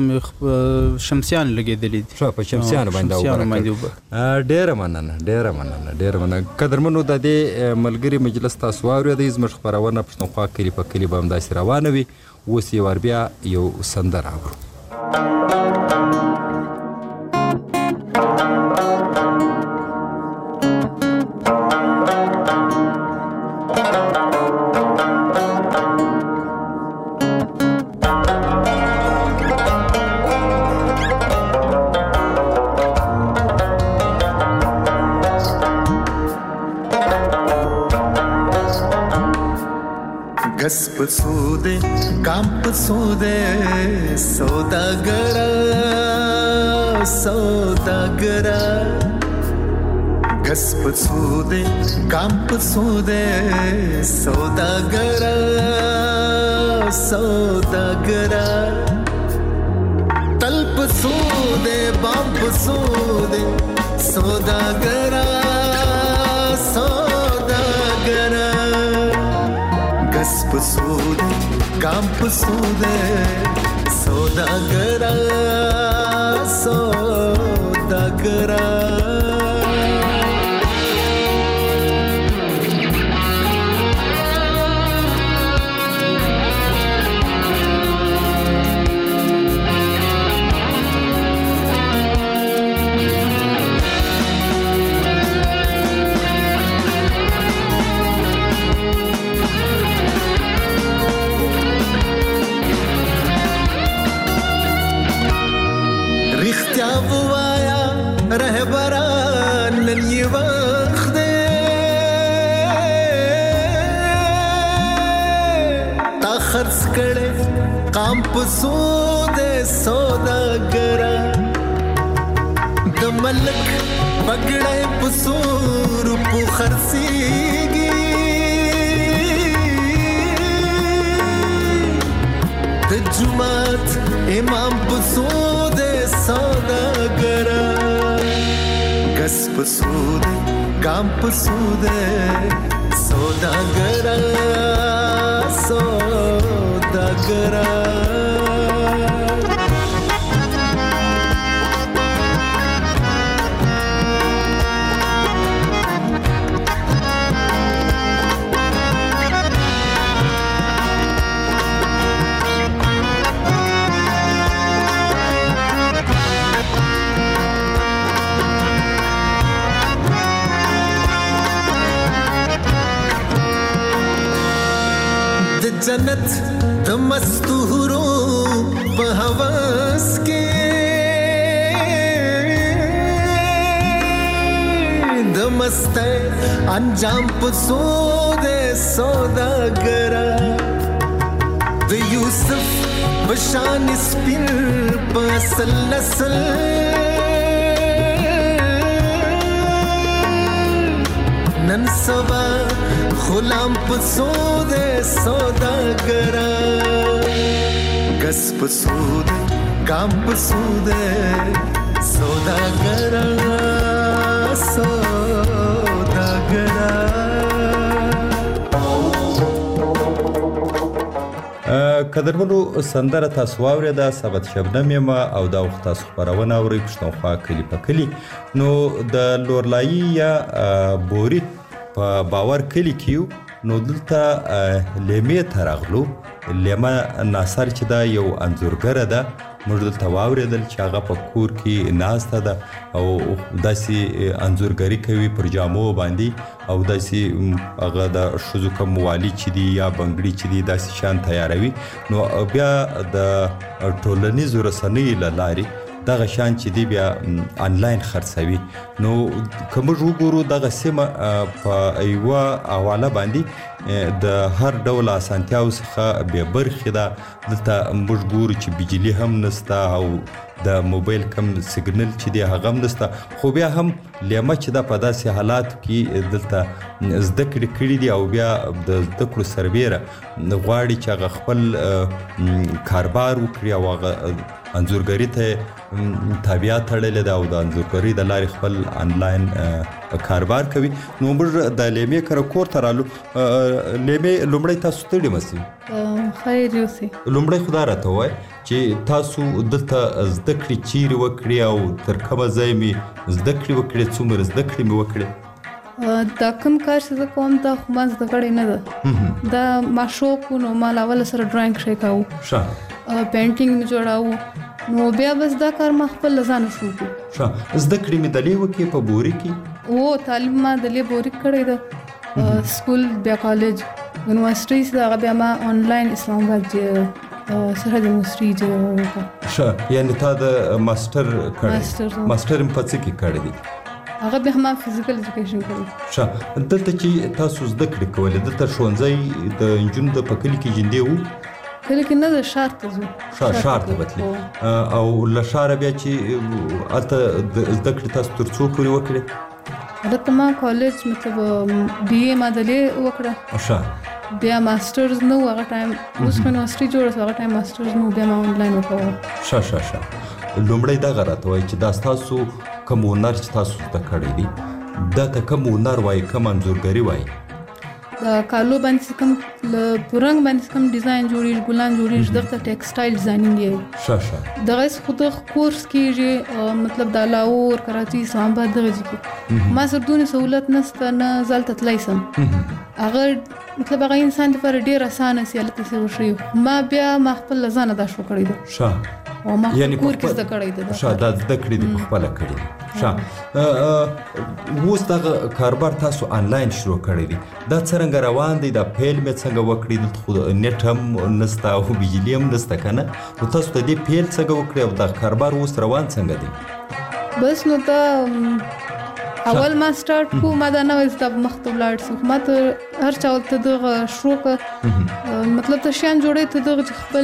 شمسیان لګېدلي دي په شمسیانو باندې ډېره مننه قدرمنو د دې ملګري مجلس تاسو واورېدئ زموږ خپرونه پښتونخوا کلي په کلي به همداسې روانه وي اوس یې ور بیا یو سندره اورو गस पसूदे काम पसूदे सौदागरा गस पसूदे काम पसूदे सौदागरा तल पसूदे बाम पसूदे सौदागरा गस पसूदे काम पसूदे सौदागरा काम पसूदे सौदागरा द मलक पगड़े पसूर पुखरसीगी द जुमात इमाम पसूदे सौदागरा गस पसूदे काम पसूदे सौदागरा لذت د مستورو په هوس کې د مسته انجام په سود سوداګرا د یوسف بشان سپین پسل نسل نن سبا غلام پسود سوداګرا کس پسود کام پسود سوداګرا سوداګرا. قدرمنو سندره تاسو واورېده ثبت شبنم یم او دا وخت تاسو خپرونه اورئ پښتونخوا کلي په کلي. نو د لورلایي یا بوري په باور کلي کې یو نو دلته لیمې ته راغلو. لیمه ناصر چې دا یو انځورګره ده موږ دلته واورېدل چې هغه په کور کې ناسته ده او داسې انځورګري کوي پر جامو باندې او داسې هغه د ښځو کوم موالي چې دي یا بنګړي چې دي داسې شیان تیاروي. نو بیا د ټولنیزو رسنیو له لارې دغه شیان چې دي بیا آنلاین خرڅوي. نو که موږ وګورو دغه سیمه په یوه حواله باندې د هر ډول اسانتیاو څخه بې برخې ده. دلته موږ ګورو چې بجلي هم نسته او د موبایل کم سیګنل چې دی هغه هم نسته، خو بیا هم لیمه چې دا په داسې حالاتو کې دلته زده کړې کړي دي او بیا د زده کړو سربیره غواړي چې هغه خپل کاربار وکړي او هغه انځورګري ته تابعه تړلې ده او د انځورګرۍ د لارې خپل آنلاین کاربار کوي. نو موږ د لیمې کره کور ته رالو. لیمې لومړی تاسو ستړي مسئ؟ خیر یوسي. لومړی خو دا راته ووایه چې تاسو دلته زده کړې چیرې وکړې او تر کومه ځای مې زده کړې وکړې، څومره زده کړې مې وکړې؟ دا کوم کار چې زه کوم دا خو ما زده کړې نه ده. دا ما شوق و نو ما له اوله سره ډرایینګ شی کوو، پینټینګ مې جوړاوه، نو بیا بس دا کار ما خپل له ځانه شروع کړو. زده کړې مې دلې وکړې په بوري کې؟ تعلیم ما دلې بوري کړی ده، سکول بیا کالج یونیورسټۍ چې هغه بیا ما آنلاین اسلام آباد سرحد یونیورسټۍ وکړه. یعنې تا د ماسټر کړی؟ ماسټر هم په څه کې کړی دی؟ هغه بیا ما فزیکل ایجوکیشن کړی. دلته چې تاسو زده کړې کولې دلته ښوونځی د نجونو د په کلي کې جندې وو؟ کله کې نه، د ښار ته ځو. ښار ته بتلې او له ښاره بیا چې هلته زده کړې تاسو تر څو پورې وکړې؟ هلته ما کالج مطلب بي اے ما دلې وکړه، بیا ماسټرز نه و هغه ټایم، اوس خو یونیورسټۍ جوړه شوه، هغه ټایم ماسټرز نه و، بیا ما آنلاین وکړه. لومړی دغه راته وایي چې دا ستاسو کوم هنر چې تاسو زده کړی دی دا ته کوم هنر وایي، کوم انځورګري وایي؟ د کالو باندې کوم په رنګ باندې کوم ډیزاین جوړیږي، ګلان جوړیږي، دغه ټیکسټایل ډیزاینینګ دی. دغه خود کورس کیږي، مطلب د لاهور، کراچي، اسلام آباد دغه ځای ما سره دونه سہولت نشته، نه زلته تللی سم. هغه مطلب هغه انسان لپاره ډېر اسانه سي هلته څه وشي. ما بیا ما خپل له ځانه دا شروع کړی ده او ما کور کې زده کړی ده. دا زده کړې دي په خپله کړې دي. اوس دغه کاربار تاسو آنلاین شروع کړی دی، دا څرنګه روان دی؟ دا پیل مې څنګه وکړې؟ دلته خو نیټ هم نسته او بجلي هم نسته که نه؟ نو تاسو د دې پیل څنګه وکړې او دا کاربار اوس روان څنګه دی؟ بس نو دا اول ما سٹارټ کو، ما دا نوې زده مخته ولاړ سو. ما ته هر چا ته دغه شروع مطلب ته شیان جوړی ته دغه خپل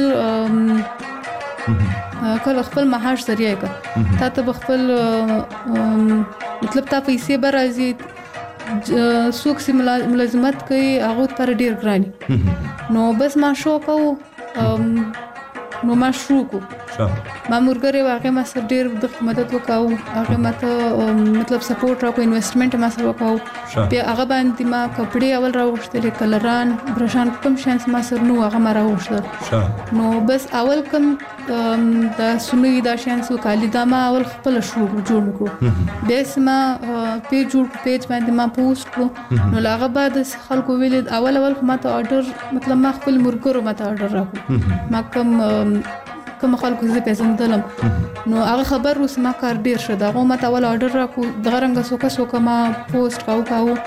کله خپل معاش ذریعہ کا تا ته خپل مطلب تا پیسې به راځي، څوک چې ملازمت کوي هغه پر ډیر ګرانی. نو بس ما شوق او نو ما شروع کو. ما مرګره واقع ما سره ډیر د مدد وکاو، هغه ماته مطلب سپورټ راکو، انویسټمنټ ما سره وکاو. بیا هغه باندې ما کپڑے اول راوښتل، کلران برشان کوم شانس ما سره نو هغه ما راوښتل. نو بس اول کوم دا سنوي دا شانس وکالي دا ما اول خپل شروع جوړ کو. بیا ما پیج جوړ، پیج باندې ما پوسټ کو. نو هغه بعد خلکو ویل اول ما ته آرډر مطلب ما خپل مرګرو ما ته آرډر راکو، ما کوم خلکو زه پیژندلم. نو هغه خبر اوس ما کار ډیر شه، دغه ما ته اول آرډر راکو، دغه رنګه سوکه ما پوسټ کاو.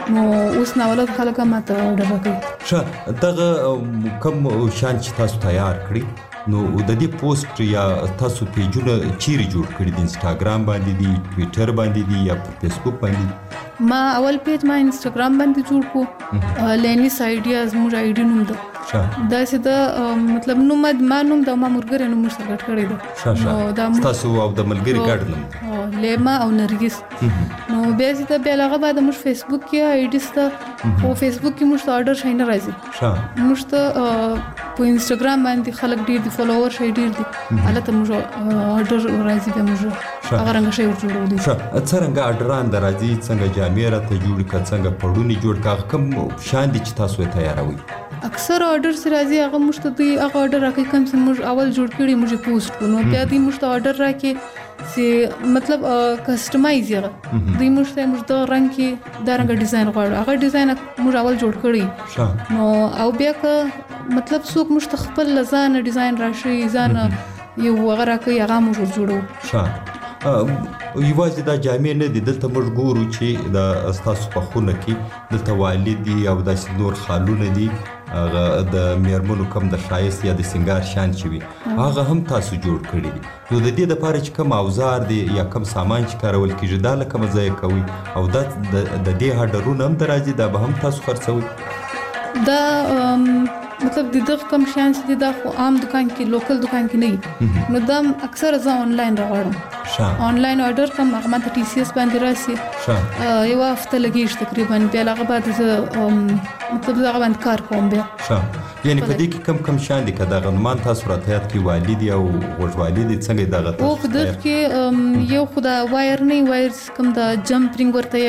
نو اوس ناولت خلک ماته اورډر کوي. ښه، دغه کوم شیان چې تاسو تیار کړي نو د دې پوسټ یا تاسو پیجونه چیرې جوړ کړي دي؟ انسټاګرام باندې دي، ټویټر باندې دي یا په فیسبوک باندې دي؟ ما اول پیج ما انسټاګرام باندې جوړ کو، لینیس آیډیاز موږ آیډي نوم ده. داسې د مطلب نوم ما نوم د ما مرګره نوم سره ګډ کړی ده. تاسو او د ملګری ګډ نوم لیما او نرګس. نو بیا چې بیا هغه بعد موږ فیسبوک کې آیډي سته او فیسبوک کې موږ آرډر شي نه راځي. موږ ته په انسټاګرام باندې خلک ډیر دي، فالوور شي ډیر دي، البته موږ آرډر راځي به موږ هغه رنګ شي ورجوړو دي. څنګه آرډران درازي، څنګه جامې راته جوړ کړه، څنګه پړونی جوړ کړه، کوم شان دي چې تاسو تیاروي؟ اکثر آرډر سره راځي هغه موږ ته دی هغه آرډر راکړي کوم چې موږ اول جوړ کړی موږ پوسټ کو، نو بیا دی موږ ته آرډر راکړي چې مطلب کسٹمایز یې دی موږ ته موږ د رنګ کې د رنګ ډیزاین غواړو، هغه ډیزاین موږ اول جوړ کړی نو او بیا که مطلب څوک موږ ته خپل ځان ډیزاین راشي ځان یو هغه راکړي هغه موږ جوړو. یوازې دا جامې نه دي، دلته موږ ګورو چې د ستاسو په خونه کې دلته والد دي او داسې نور خالونه دي، هغه د میرمنو کم د ښایست یا د سینګار شیان چې وي هغه هم تاسو جوړ کړي دي. نو د دې دپاره چې کوم اوزار دي یا کوم سامان چې کارول کېږي دا له کومه ځایه کوئ او دا د دې هارډرونه هم د راځي دا به هم تاسو خرڅوئ؟ دا مطلب د دغه کم شیان چې دا خو عام دکان کې لوکل دکان کې نه نو دا اکثر زه آنلاین راغړم، آنلاین آرډر کوم هغه ماته ټي سی اس باندې راسي، یو هفته لګیږي تقریبا، بیا هغه بعد زه مطلب هغه باندې کار کوم بیا. یعنی په دې کې کم شیان دي که دغه نومان تاسو راته یاد کړي والدي او غوږوالي دي څنګه دغه تاسو په دغه کې یو خو د وایر نه وایر کوم د جمپرینګ ورته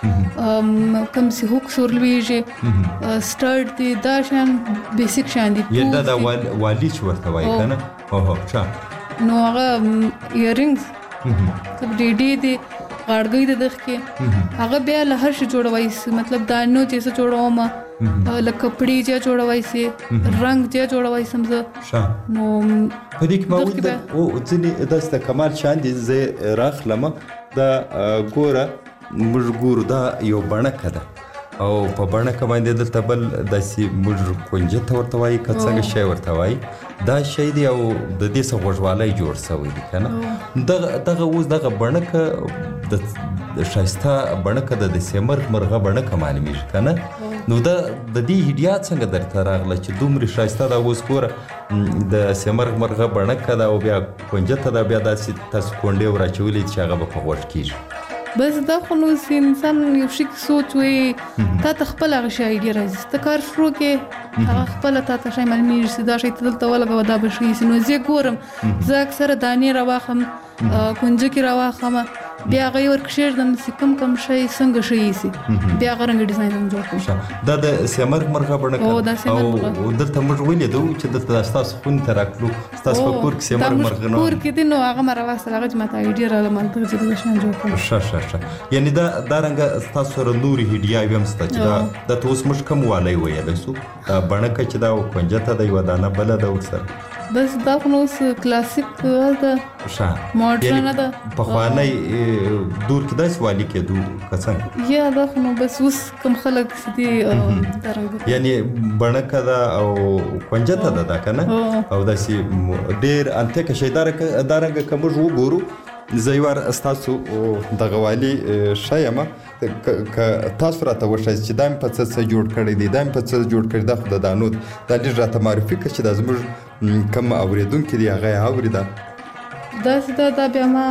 یې کوم سی هوک سورلویږي سټارټ دي دا شان بیسیک شان دي. یدا دا والی چې ورته وایي کنه اوه ښه نو هغه ایرینګز مطلب ډېډې دي غاړګۍ د دغه کې هغه بیا له هر شي جوړوي، مطلب دا نو چې څه جوړوم له کپړې چې جوړوي سي رنگ چې جوړوي سمزه. نو په دې کې ما ول او ځنې داسته کمال شان دي زه راخلم دا ګوره موږ ګورو دا یو بڼکه ده او په بڼکه باندې دلته بل داسې موږ کونجه ورته وایي که څنګه شی ورته وایي دا شی دی او د دې څه غوږوالی جوړ سوی دی که نه. دغه اوس دغه بڼکه د ښایسته بڼکه د سیمرغ مرغه بڼکه معلومیږي که نه. نو دا د دې هیډیا څنګه درته راغله چې دومره ښایسته ده؟ اوس ګوره د سیمرغ مرغه بڼکه ده او بیا کونجه ته ده، بیا داسې تاسو کونډې وراچولې چې هغه به په غوږ کېږي. بس دا خو نو انسان یو شي سوچ وي تا ته خپل هغه شی آیډیا راځي، ته کار شروع کې هغه خپل تا ته شی معلومیږي چې دا شی ته دلته ولګوه دا به ښه ایسي. نو زه ګورم زه اکثره دانې راواخم کونجه کې راواخم بیا هغه یې ورکښېږدم چې کوم شی څنګه ښه ایسي بیا هغه رنګه ډیزاین هم جوړ کړم. دا د سیمرغ مرغه بڼکه او دلته موږ ولیدو چې دلته ستاسو خونې ته راکړو ستاسو په کور کې سیمرغ مرغه نه کور کې دی نو هغه ما راواخیستل هغه چې ماته آیډیا راغله ما ورته چې دا شیان جوړ کړم. ښه یعنې دا رنګه ستاسو سره نورې هیډیاوې هم شته چې دا ته اوس موږ کوم والی ویلی سو دا بڼکه چې دا کونجه ته ده یوه دانه بله ده ورسره بس دا خو نو اوس کلاسیک ده ماډرنه ده. پخوانی دور کې داسې والي کېدو که څنګه یا دا خو نو بس اوس کوم خلک چې دي دا رنګ یعنې بڼکه ده او کونجه ته ده دا که نه او داسې ډېر انتیکه شی دا رنګه که موږ وګورو زه یو وار ستاسو دغه والي ښه یم که تاسو راته وښایاست چې دا مې په څه جوړ کړی دی دا مې په څه جوړ کړی دا خو د دانو دا لږ راته معرفي کړه چې دا زموږ کوم اورېدونکي دي هغه یې اوري. داسې دا بیا ما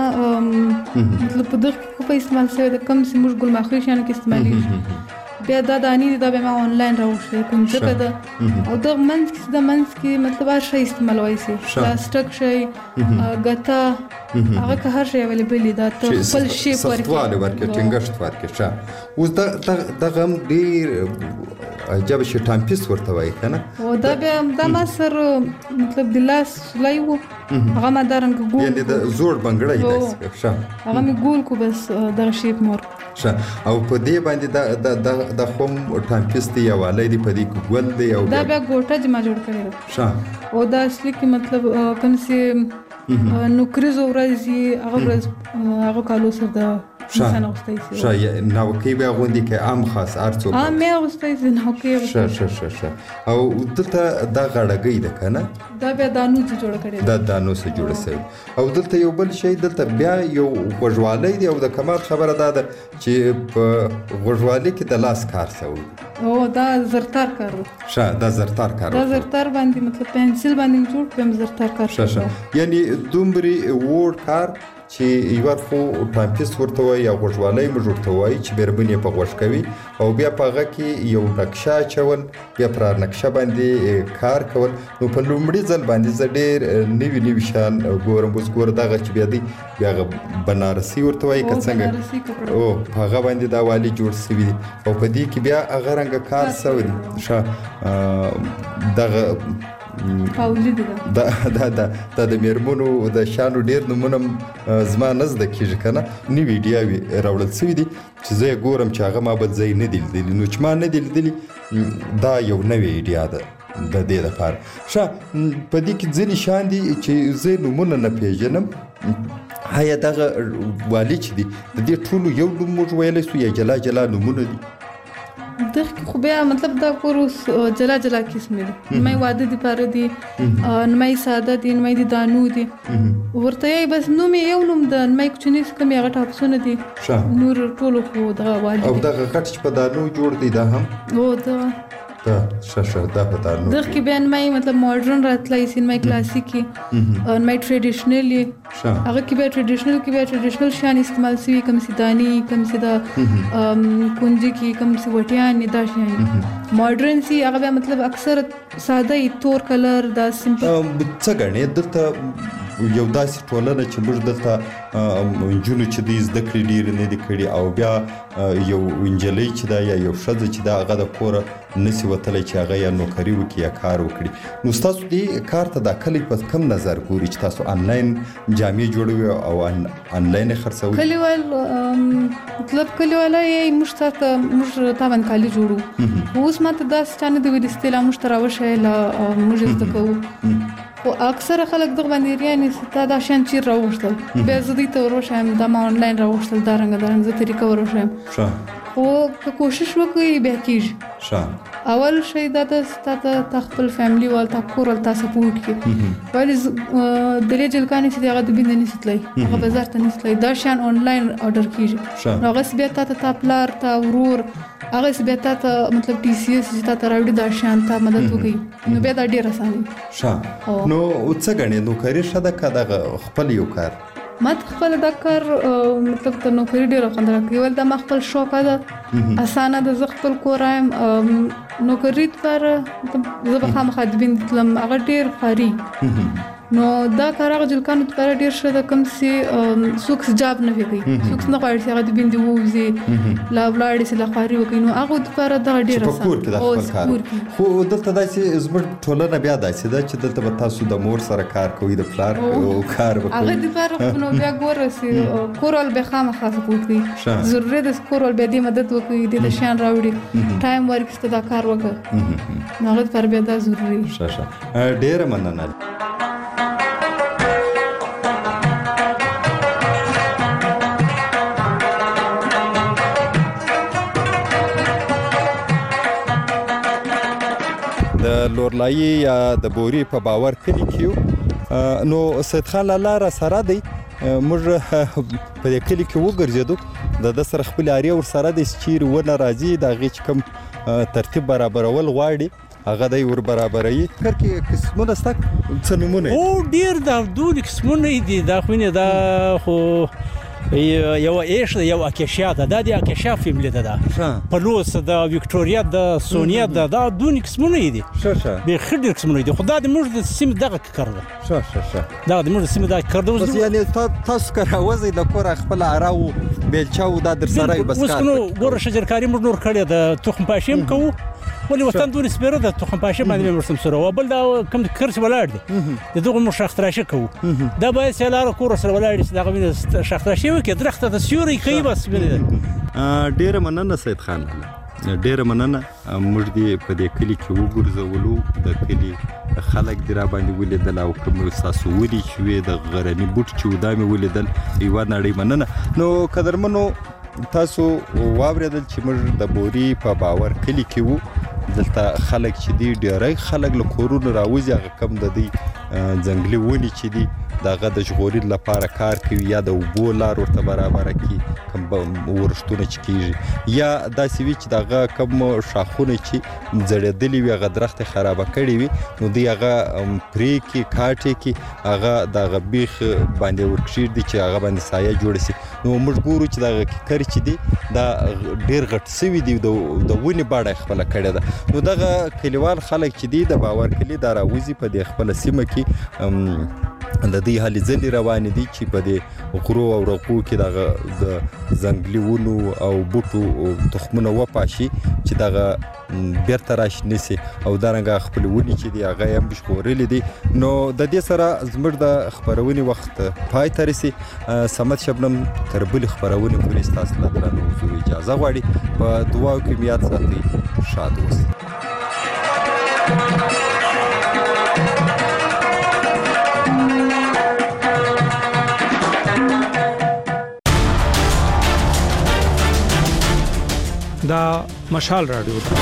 مطلب په دغه کې په استعمال شوی ده کوم چې موږ ګلماخي شیانو کې استعمالیږي بیا دا دانې دي دا بیا ما آنلاین راوښوي کونجکه ده او دغه منځ کې مطلب هر شی استعمالولی سي پلاستیک شی ګته هغه که هر شی اویلیبل دي دا ته خپل شیپ سختوالی ورکړي ټینګښت ورکړي. ښه اوس دغه هم ډېر عجبه شي ټامپیس ورته وایي که نه او دا بیا دا ما سر مطلب د لاس سلای و هغه ما دا رنګه ګول یعنې د زوړ بنګړی داسې ښه هغه مې ګول کو بس دغه شیپ مې ورکړ. ښه او په دې باندې دا خو هم ټامپیس دی یا والی دی په دې کې ګول دی او دا بیا ګوټه چې ما جوړ کړې ده. ښه او دا اصلي کې مطلب کوم چې نوکریزو ورځ هغه ورځ هغه کالو سره د انسان اغوستی سي ښه ناوکۍ به اغوندي که عام خاص هر څوک مې اغوستی سي ناوکۍ ښه او دلته دا غاړګۍ ده که نه دا بیا دانو څخه جوړه کړې دا دانو څخه جوړه شوې او دلته یو بل شی دلته بیا یو غوږوالۍ دی او د کمال خبره دا ده چې په غوږوالۍ کې د لاس کار شوی او دا زرتار کار دی ښه دا زرتار کار دا زرتار باندې مطلب پنسل باندې جوړ کوم زرتار کار ښه یعنی دومره وړ کار چې یو خو ټرامپیست ورته وایي یا غوږوالۍ موږ ورته وایي چې بیربن یې په غوږ کوي او بیا په هغه کې یو نقشه اچول بیا پر نقشه باندې کار کول نو په لومړي ځل باندې زه ډېر نوي شیان ګورم اوس ګوره دغه چې بیا دی بیا هغه بنارسي ورته وایي که څنګه او په هغه باندې دا والي جوړ شوي دي او په دې کې بیا هغه رنګه کار شوی دی ښه دغه دا د میرمنو د شانو ډېر نومونه زما نه زده کېږي که نه نوي ایډیاوې راوړل شوي دي چې زه یې ګورم چې هغه ما بل ځای نه دي لیدلي نو چې ما نه دي لیدلي دا یو نوې ایډیا ده د دې لپاره ښه په دې کې ځینې شیان دي چې زه نومونه نه پېژنم آیا دغه والي چې دي د دې ټولو یو نوم موږ ویلی شو یا جلا جلا نومونه دي دغه خو بیا مطلب دا کور جلا جلا قسم دي مې واده دي پاره دي مې ساده دي مې دي دانو دي ورته بس نوم یو نوم د مې کوچنی کوم یو ټاپسونه دي نور ټولو خو دا والي او دغه کټ چې په دانو جوړ دي دا هم او دا دا په دانو دغه کې بیان مې مطلب ماډرن راتلای سین مې کلاسیکي مې ټریډیشنلی هغه کې به ټریډیشنل شان استعمال شي کوم سیدانی کوم سیدا کونجي کې کوم سی وټیان دا شان ماډرن سي هغه مطلب اکثر ساده تور کلر دا سمپل څه غني دلته یو داسې ټولنه چې موږ دلته نجونو چې دوی زده کړې ډېرې نه دي کړي او بیا یو نجلۍ چې ده یا یو ښځه چې ده هغه د کوره نسي وتلی چې هغه یا نوکري وکړي یا کار وکړي نو ستاسو دې کار ته دا کلی په کم نظر ګوري چې تاسو آنلاین جامې جوړوي او آنلاین یې خرڅوي کلیوال مطلب کلیواله یې موږ تا باندې کالي جوړو اوس ماته داسې چا نه دي ویلي ستې لا موږ ته راوښیه لا موږ زده کوو خو اکثره خلک دغه باندې ریانې ستا دا شیان چیر راوغوښتل بیا زه دوی ته وروښیم دا ما آنلاین راوغوښتل دا رنګه زه طریقه وروښیم خو که کوشش وکړي بیا کېږي اول شی دا ده تا خپل فیملي وال تا کور وال تا سپورټ کړي ولې دلې جلکانې چې دي هغه د بینده نشي تللی هغه بازار ته نشي تللی دا شیان آنلاین آرډر کېږي نو هغسې بیا تا پلار تا ورور هغسې بیا ته مطلب ټي سی ایس چې تا راوړي دا شیان ته مدد وکړي نو بیا دا ډېر اسانه نو څه ګڼې نوکري ښه ده که دغه خپل یو کار ما خپل دا کار مطلب د نوکري ډېره خوند راکوي ولې دا ما خپل شوقه ده اسانه ده زه خپل کور رایم نوکري لپاره زه به خامخا د بینده تلم هغه ډېر خواري نو دا کار هغه جلکانو لپاره ډېر ښه ده کوم چې څوک جاب نه کوي څوک نه غواړي چې هغه د بینده ووځي لا ولاړې سي لا خواري وکړي نو هغه لپاره دا ډېر اسانه خو دلته داسې زموږ ټولنه بیا داسې ده چې دلته به تاسو د مور سره کار کوئ د پلار کار به کوئ هغه دپاره خو نو بیا ګوره چې کورول بیا خامخا سپورټ کوي ضروري ده چې کورول بیا دې مدد وکړي دې ته شیان راوړي ټایم ورکړي چې دا کار وکړه نو هغه لپاره بیا دا ضروري ډېره مننه د لورلایي یا د بوري په باور کلی کې نو سید خان لالا را سره دی موږ په دې کلی کې وګرځېدو د سره خپل اړیا ور سره د چیرې ونه راځي د هغې چې کوم ترتیب برابرول غواړي هغه دی ور برابروي کار کې قسمونه ستا څه نومونه او ډېر دا دونې قسمونه دي دا خو نه دا خو یو ایش یو اکیشیا ده د اکیشیا فیملی ده پلوس د وکټوریا د سونیا د دا دونې قسمونه دي به خډ قسمونه دي خدای دې موږ د سیم دغه کړو دا د موږ سیم دغه کړو بس یعنی تاسو کار وځي د کور خپل اراو بیلچاو دا در سره بس کار اوس نو ګور شجرکاری موږ نور کړی د تخم پاشیم کوو ولې وطن دونې سپیره د تخم پاشیم باندې مرسم سره او بل دا کوم کرس ولاړ دي دغه مو شختراشه کوو دا باید سلاره کور سره ولاړ دي دغه وینې شختراشه وکړي درخته د سیوري کوي بس ډیره مننه سید خان ډیره مننه. موږ دې په دې کلي کې وګرځولو، د کلي خلک دې را باندې ولیدل او کوم ستاسو ولي چې وې د غرني بوټ چې و دا مې ولیدل. یوه نړۍ مننه. نو قدرمنو تاسو واورېدل چې موږ د بوري په باور کلي کې وو. دلته خلک چې دي ډېری خلک له کورونو راوځي، هغه کم د دوی ځنګلي ونې چې دي د هغه د ژغوري لپاره کار کوي، یا د اوبو لار ورته برابره کړي، کوم ورښتونه چې کېږي، یا داسې وي چې د هغه کوم شاخونه چې ځړېدلي وي، هغه درخت خرابه کړي وي، نو دوی هغه پرې کړي، کاټې کړي، هغه د هغه بیخ باندې ورکښېږدي چې هغه باندې سایه جوړه شي. نو موږ ګورو چې دغه ککرې چې دي دا ډېر غټ سوي دي، د ونې باړه یې خپله کړې ده. نو دغه کلیوال خلک چې دي د باور کلي دا راوځي په دې خپله سیمه کې، د دې هلې ځلې روانې دي چې په دې غرو او رقو کې دغه د ځنګلي ونو او بوټو تخمونه وپاشي چې دغه بیرته راشنه سي، او دارنګه خپل ونې چې دي هغه هم ژغورلې دي. نو د دې سره زموږ د خپرونې وخت پای ته رسي. صمد شبنم تر بلې خپرونې پورې ستاسو له درنو حضور اجازه غواړي. په دعاو کې یاد ساتئ، شاد اوسئ. دا مشال رادیو ده.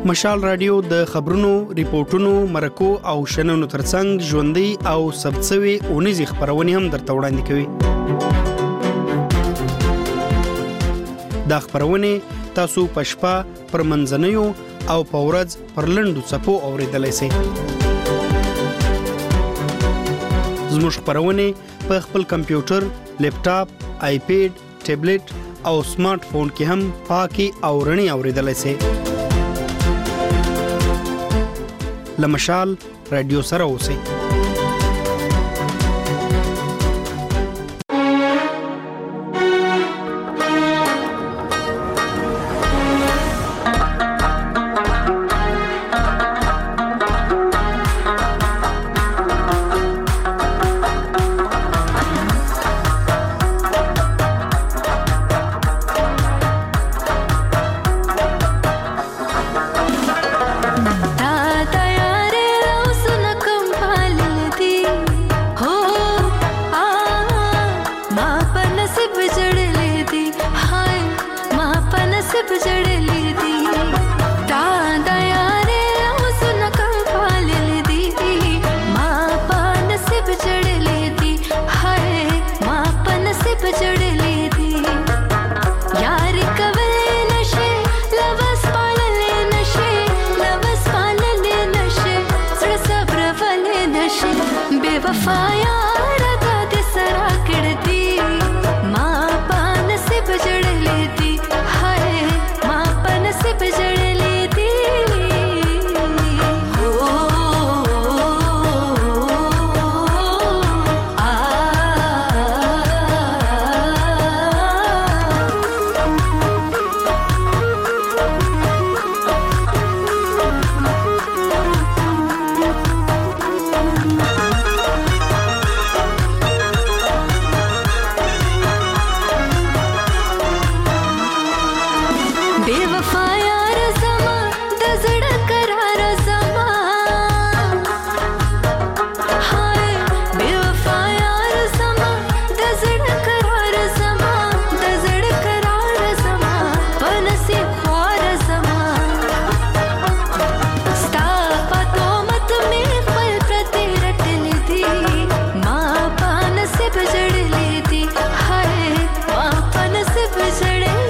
مشال رادیو د خبرونو، ریپورتونو، مرکو او شننو ترڅنګ ژوندۍ او ثبت شوې اونیزې خپرونې هم درته وړاندې کوي. دا خپرونې تاسو په شپه، پر منځنیو او په ورځ پر لنډو څپو اورېدلی سئ. زموږ خپرونې په خپل کمپیوټر، لیپټاپ، آیپیډ، ټابلیټ او سمارټ فون کې هم پاکي او رڼې اورېدلی سئ. له مشال رادیو سره اوسئ.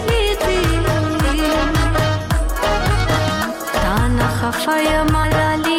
Fire malali